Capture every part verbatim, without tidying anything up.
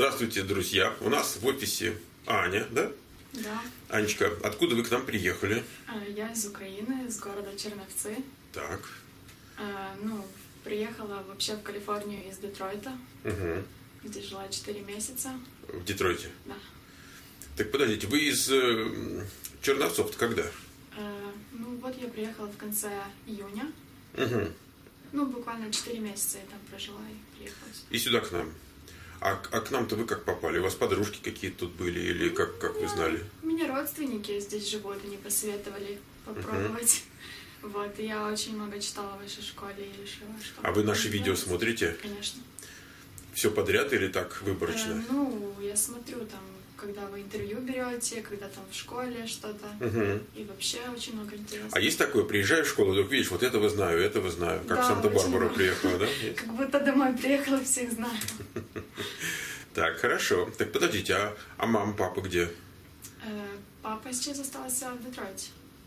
Здравствуйте, друзья. У нас в офисе Аня, да? Да. Анечка, откуда вы к нам приехали? Я из Украины, из города Черновцы. Так. А, ну, приехала вообще в Калифорнию из Детройта, Угу. где жила четыре месяца. В Детройте? Да. Так, подождите, вы из э, Черновцов-то когда? А, ну, вот я приехала в конце июня. Угу. Ну, буквально четыре месяца я там прожила и приехала сюда. И сюда к нам. А, а к нам-то вы как попали? У вас подружки какие-то тут были? Или как, как вы знали? У меня родственники здесь живут, они посоветовали попробовать. Угу. Вот, и я очень много читала в вашей школе и решила, что... А вы наши видео смотрите? Конечно. Все подряд или так выборочно? Э, ну, я смотрю там, когда вы интервью берете, когда там в школе что-то. Угу. И вообще очень много интересного. А есть такое, приезжаешь в школу, вдруг видишь, вот этого знаю, этого знаю. Как да, в Санта-Барбару приехала, да? Как будто домой приехала, всех знаю. Так, хорошо. Так, подождите, а, а мама, папа где? Э, папа сейчас остался в Детройте.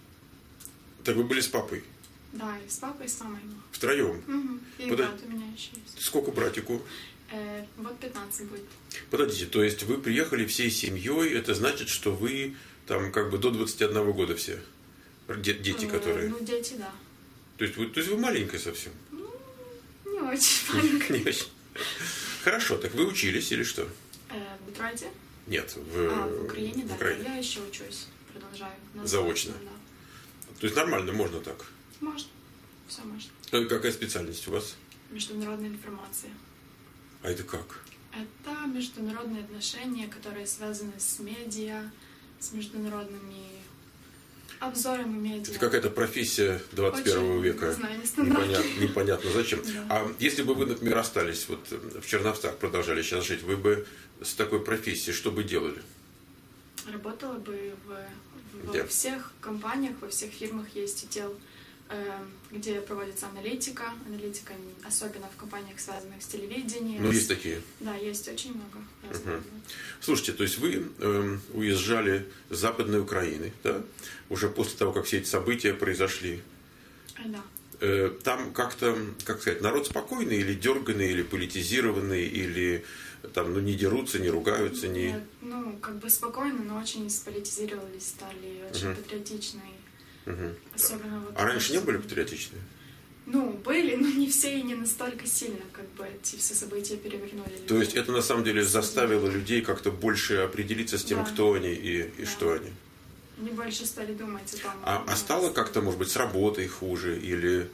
Так вы были с папой? Да, и с папой, и с мамой. Втроем? Угу. И Подо... брат у меня еще есть. Сколько братику? Э, вот пятнадцать будет. Подождите, то есть вы приехали всей семьей, это значит, что вы там как бы до двадцати одного года все? Де- дети, э, которые? Ну, дети, да. То есть вы, то есть вы маленькая совсем? Ну, не очень маленькая. Не очень. Хорошо, так вы учились или что? Э, в Детройте? Нет, в, А, в Украине, в да. Украине. Я еще учусь, продолжаю. На Заочно? Да. То есть нормально, можно так? Можно. Все можно. А какая специальность у вас? Международная информация. А это как? Это международные отношения, которые связаны с медиа, с международными обзорами медиа. Это какая-то профессия двадцать первого Очень, века. не знаю, нестандартная. Непонятно, непонятно зачем. Да. А если бы вы, например, остались вот в Черновцах, продолжали сейчас жить, вы бы с такой профессией что бы делали? Работала бы в, во Где? всех компаниях, во всех фирмах есть отдел, э, где проводится аналитика. Аналитика особенно в компаниях, связанных с телевидением. Ну, есть такие. Да, есть очень много разных. Угу. Слушайте, то есть вы э, уезжали с Западной Украины, да? Уже после того, как все эти события произошли. Да. Э, там как-то, как сказать, народ спокойный или дерганный, или политизированный, или там, ну, не дерутся, не ругаются, не... Нет, ну, как бы спокойно, но очень сполитизировались, стали очень Угу. патриотичные. Угу. Особенно вот А раньше не после- были патриотичны? Ну, были, но не все и не настолько сильно, как бы эти все события перевернули. То есть людей. это на самом деле заставило людей как-то больше определиться с тем, Да. кто они и, и Да. что они. Они больше стали думать о том... А, а стало как-то, может быть, с работой хуже? Или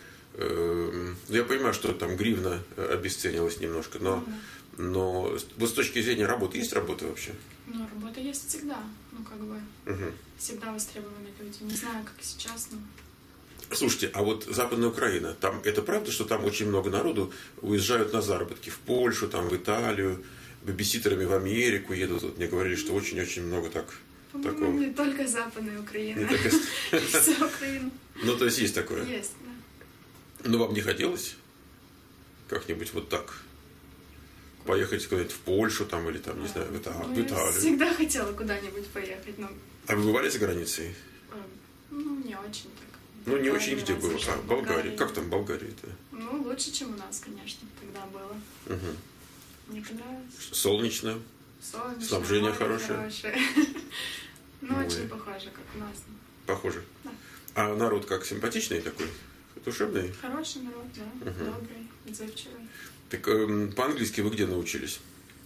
э, ну, я понимаю, что там гривна обесценилась немножко, но, но вот с точки зрения работы, есть работа вообще? Ну, работа есть всегда. Ну, как бы, Угу. всегда востребованы люди. Не знаю, как сейчас, но... Слушайте, а вот Западная Украина, там это правда, что там очень много народу уезжают на заработки в Польшу, там в Италию, бэбиситерами в Америку едут? Вот мне говорили, что очень-очень много так. По-моему, Такого. не только Западная Украина. Не только- Вся Украина. Ну, то есть есть такое. Есть, да. Ну, вам не хотелось как-нибудь вот так поехать куда-нибудь в Польшу там или там, не знаю, в Италию? Ну, в я Италию? всегда хотела куда-нибудь поехать, но А вы бывали за границей? э, ну, не очень так. Ну, не Болгария очень где разве было. что, А, Болгария. Как там Болгария-то? Ну, лучше, чем у нас, конечно, тогда было. Угу. Мне понравилось. Солнечно. Солнечно, Снабжение море хорошее. Ну, Ой. очень похоже, как у нас. Похоже. Да. А народ как, симпатичный такой? Душевный? Хороший народ, да. Мгм. Добрый, отзывчивый. Так эм, по-английски вы где научились?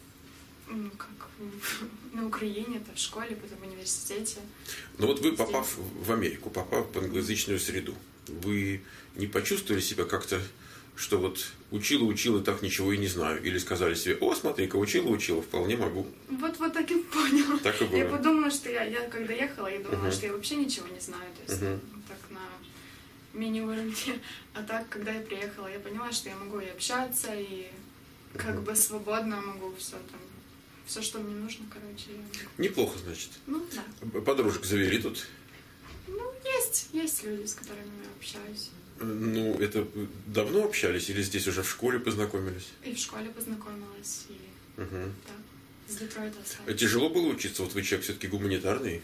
Ну, как в- на Украине, это в школе, потом в университете. Ну вот вы, попав в Америку, попав в англоязычную среду, вы не почувствовали себя как-то, что вот учила, учила, так ничего и не знаю? Или сказали себе, о, смотри-ка, учила, учила, вполне могу. Вот, вот так и поняла. Так и было. Я подумала, что я, я когда ехала, я думала, Мгм. что я вообще ничего не знаю. То есть, Мгм. ну, так на мини-уровне. А так, когда я приехала, я поняла, что я могу и общаться, и как Мгм. бы свободно могу все там, все, что мне нужно, короче. я могу. Неплохо, значит. Ну, да. Подружек завели тут. Ну, есть, есть люди, с которыми я общаюсь. Ну, это давно общались или здесь уже в школе познакомились? И в школе познакомилась, и Угу. да, с Детройта осталась. Тяжело было учиться? Вот вы человек все-таки гуманитарный.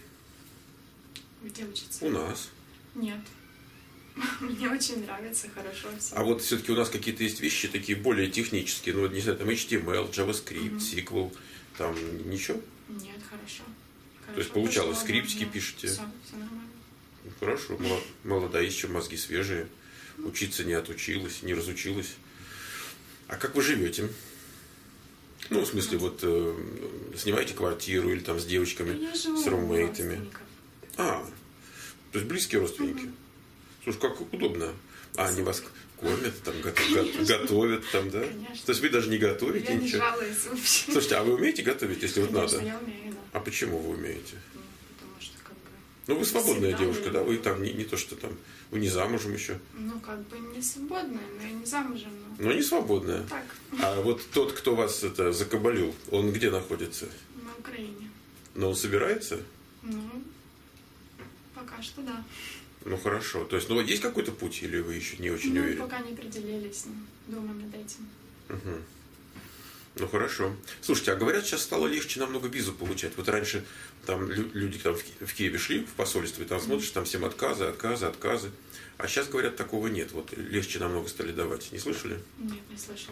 Где учиться? У нас. Нет. Мне очень нравится, хорошо все. А вот все-таки у нас какие-то есть вещи такие более технические. Ну, вот, не знаю, там эйч ти эм эл, JavaScript, Мгм. сиквел. Там ничего? Нет, хорошо. хорошо. То есть получалось, Пошло, скриптики да, пишете? Все, все нормально. Хорошо, молодая, еще мозги свежие. Учиться не отучилась, не разучилась. А как вы живете? Ну, в смысле, вот э, снимаете квартиру или там с девочками, Я живу с румейтами. у А, то есть близкие родственники. Угу. Слушай, как удобно. А, они вас кормят, там, готовят, готовят там, да? Конечно. То есть вы даже не готовите я ничего? Я не жалуюсь вообще. Слушайте, а вы умеете готовить, если Конечно, вот надо? я умею, да. А почему вы умеете? Ну, потому что как бы... Ну, вы свободная всегда девушка, я... да? Вы там не, не то, что там, вы не замужем еще. Ну, как бы не свободная, но и не замужем. Но, но не свободная. Так. А вот тот, кто вас это закабалил, он где находится? На Украине. Но он собирается? Ну, пока что да. Ну, хорошо. То есть, ну, есть какой-то путь, или вы еще не очень ну, уверены? пока не определились, но думаем над этим. Угу. Ну, хорошо. Слушайте, а говорят, сейчас стало легче намного визу получать. Вот раньше там люди там в Киеве шли в посольство, и там смотришь, там всем отказы, отказы, отказы. А сейчас, говорят, такого нет. Вот легче намного стали давать. Не слышали? Нет, не слышала.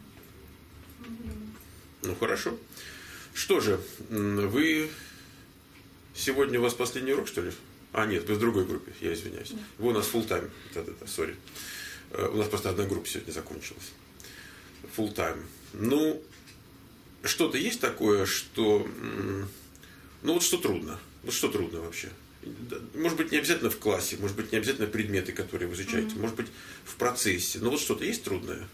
Ну, хорошо. Что же, вы... Сегодня у вас последний урок, что ли? А, нет, вы в другой группе, я извиняюсь. Да. Вы у нас full-time. Да-да-да, сори. У нас просто одна группа сегодня закончилась. Full-time. Ну, что-то есть такое, что... Ну, вот что трудно. Вот что трудно вообще? Может быть, не обязательно в классе, может быть, не обязательно предметы, которые вы изучаете, mm-hmm. может быть, в процессе. Но вот что-то есть трудное?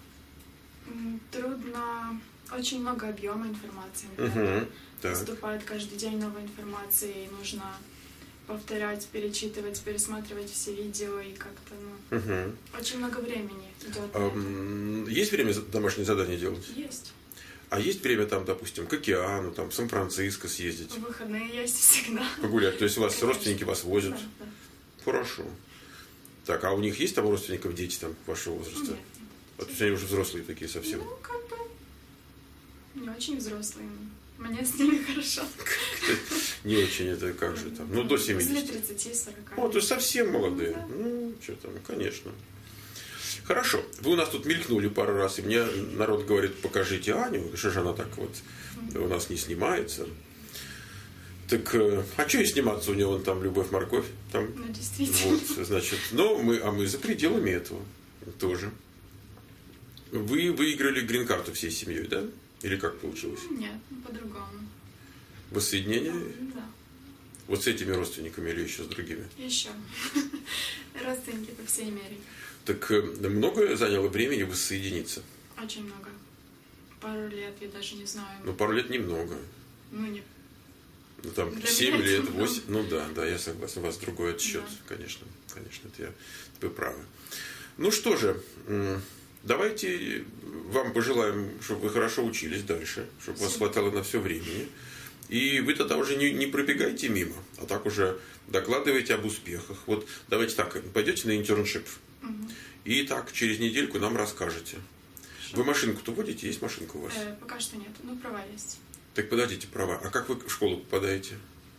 Трудно. Очень много объема информации. Uh-huh. Поступает каждый день новая информация, и нужно повторять, перечитывать, пересматривать все видео, и как-то, ну, uh-huh. очень много времени идет. Um, есть время домашние задания делать? Есть. А есть время там, допустим, к океану, там, в Сан-Франциско съездить? В выходные есть всегда. Погулять. То есть у вас Конечно. Родственники вас возят? Да, да. Хорошо. Так, а у них есть там родственников дети там вашего возраста? Нет. А то есть они уже взрослые такие совсем? Ну, как бы не очень взрослые. Мне с ними хорошо. Не очень, это как же там? Ну, до семидесяти. После тридцати-сорока. О, то есть совсем молодые. Ну, что там, конечно. Хорошо. Вы у нас тут мелькнули пару раз, и мне народ говорит, покажите Аню. Что же она так вот у нас не снимается? Так, а что и сниматься у нее? Вон там «Любовь, морковь». Там. Ну, действительно. Вот, значит, ну, мы, а мы за пределами этого тоже. Вы выиграли грин-карту всей семьей, да? Или как получилось? Нет, по-другому. Воссоединение? Да. Вот с этими родственниками или еще с другими? Еще. Родственники по всей Америке. Так много заняло времени воссоединиться? Очень много. Пару лет, я даже не знаю. Ну, пару лет немного. Ну, не... Ну, там, Для семь лет, много. восемь. Ну, да, да, я согласен. У вас другой отсчет, Да. конечно. Конечно, это я, вы правы. Ну, что же, давайте вам пожелаем, чтобы вы хорошо учились дальше, чтобы у вас хватало на все времени. И вы тогда уже не, не пробегайте мимо, а так уже докладывайте об успехах. Вот давайте так, пойдете на интерншип, Угу. и так через недельку нам расскажете. Хорошо. Вы машинку-то водите? Есть машинка у вас? Э, пока что нет, ну права есть. Так подождите, права. А как вы в школу попадаете?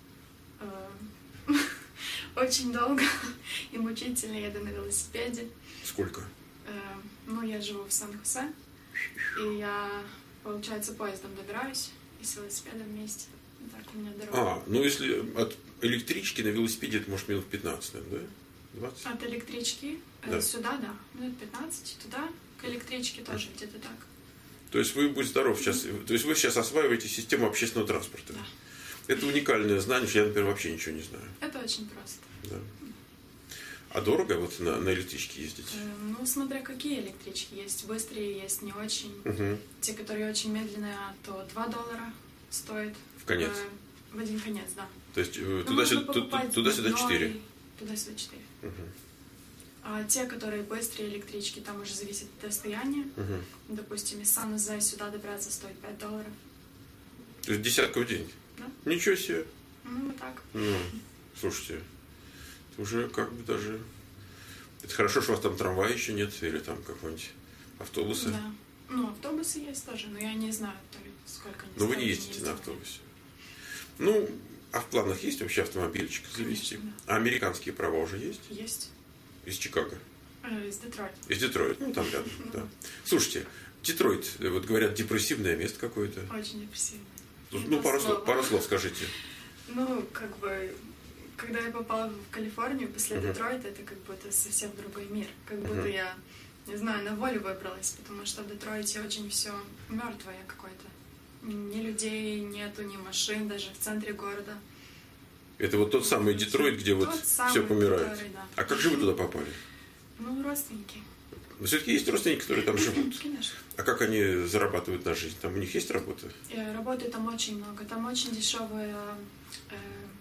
Э, Очень долго и мучительно еду на велосипеде. Сколько? Э, Ну, я живу в Сан-Хосе, и я, получается, поездом добираюсь и с велосипедом вместе. Так у меня дорога. А, ну если от электрички на велосипеде, это может минут пятнадцать, наверное, да? двадцать? От электрички э, Да. сюда, да, минут пятнадцать, туда, к электричке тоже где-то так. То есть вы, будь здоров, сейчас, то есть вы сейчас осваиваете систему общественного транспорта. Да. Это уникальное знание, что я, например, вообще ничего не знаю. Это очень просто. Да. А дорого вот на, на электричке ездить? Э, Ну, смотря какие электрички есть. Быстрые есть, не очень. Угу. Те, которые очень медленные, то два доллара стоит. В конец? Э, В один конец, да. То есть э, Ну, туда-сюда, можно ту- покупать туда-сюда дневной, четыре? Туда-сюда четыре. Угу. А те, которые быстрые электрички, там уже зависит от расстояния. Угу. Допустим, из Сан-Хосе сюда добраться стоит пять долларов. То есть десятка в день? Да. Ничего себе. Ну, вот так. Ну, слушайте, это уже как бы даже... Это хорошо, что у вас там трамвая еще нет, или там какой-нибудь автобусы. Да. Ну, автобусы есть тоже, но я не знаю, то ли сколько они Но вы стоят, не ездите на ездила. автобусе. Ну, а в планах есть вообще автомобильчик завести? Конечно, А американские права уже есть? Есть. Из Чикаго? Э, Из Детройта. Из Детройта? Ну, там рядом, да. Слушайте, Детройт, вот говорят, депрессивное место какое-то. Очень депрессивно. Ну, пару слов, пару слов скажите. Ну, как бы, когда я попала в Калифорнию после uh-huh. Детройта, это как будто совсем другой мир. Как будто uh-huh. я, не знаю, на волю выбралась, потому что в Детройте очень все мертвое какое-то. Ни людей нету, ни машин, даже в центре города. Это вот тот самый Детройт, где вот все помирает. Который, да. А как же вы туда попали? Ну, родственники. Но все-таки есть родственники, которые там живут. Конечно. А как они зарабатывают на жизнь? Там у них есть работа? Работы там очень много. Там очень дешевое э,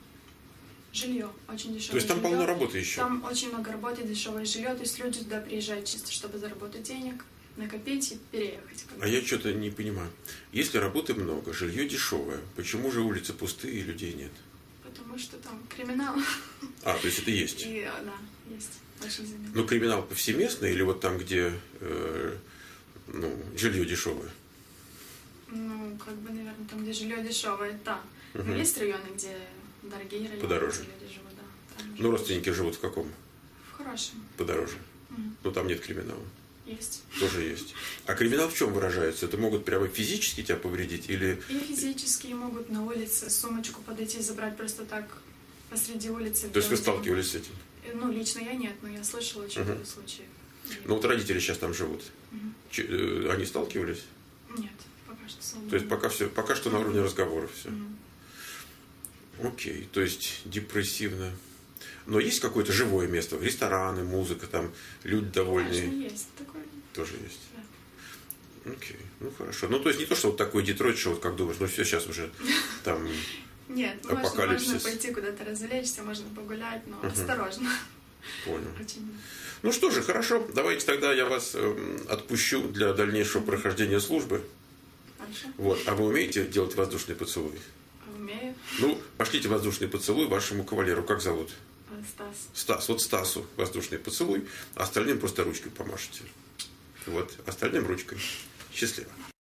жилье. Очень дешевое. То есть там жилье. полно работы еще? Там очень много работы, дешевое жилье. То есть люди туда приезжают чисто, чтобы заработать денег, накопить и переехать. А я что-то не понимаю. Если работы много, жилье дешевое, почему же улицы пустые и людей нет? Потому что там криминал. А, то есть это есть? И, да, есть. Очень заметно. Ну, криминал повсеместный или вот там, где э, ну, жилье дешевое? Ну, как бы, наверное, там, где жилье дешевое, да. Угу. Но есть районы, где дорогие районы, подороже. где люди живут, да. Там ну, родственники живут в каком? В хорошем. Подороже. Угу. Но там нет криминала. Есть. Тоже есть. А криминал в чем выражается? Это могут прямо физически тебя повредить или... И физически могут на улице сумочку подойти и забрать просто так посреди улицы. То есть вы сталкивались с этим? Ну, лично я нет, но я слышала очень много uh-huh. случаев. Ну, вот родители сейчас там живут. Uh-huh. Ч- они сталкивались? Нет, пока что слава. То есть пока, все, пока что на уровне разговоров все. Uh-huh. Окей, то есть депрессивно. Но есть какое-то живое место? Рестораны, музыка, там люди довольные? Конечно, есть такое. Тоже есть? Да. Окей, ну хорошо. Ну, то есть не то, что вот такой Детройт, что вот как думаешь, ну все, сейчас уже там... Нет, можно, можно пойти куда-то развлечься, можно погулять, но uh-huh. осторожно. Понял. Очень. Ну что же, хорошо. Давайте тогда я вас э, отпущу для дальнейшего прохождения службы. Хорошо. Вот. А вы умеете делать воздушный поцелуй? Умею. Ну, пошлите воздушный поцелуй вашему кавалеру. Как зовут? Стас. Стас. Вот Стасу воздушный поцелуй, а остальным просто ручкой помашите. Вот. Остальным ручкой. Счастливо.